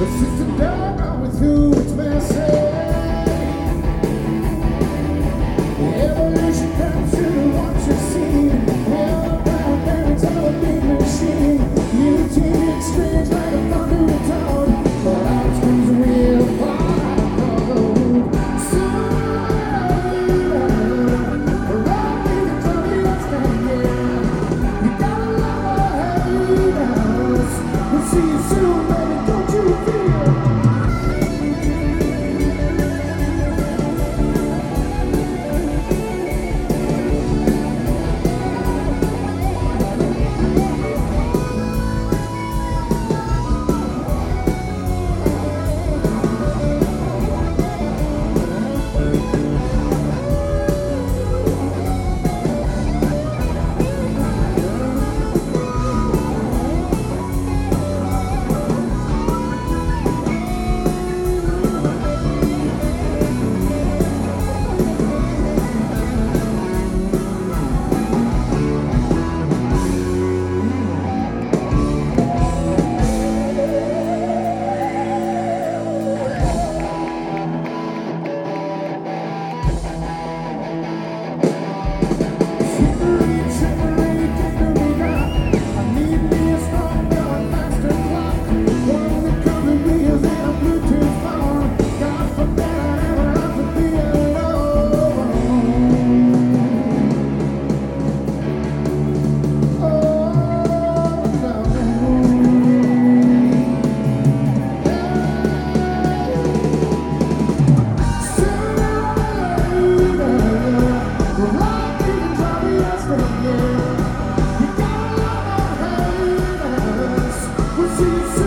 system done going through its message. Evolution comes to what you see. Hell around there, it's all a big machine. Mutated strange like a thundering toad. But ours comes real far from the road. See you soon, baby, don't you feel? See you soon.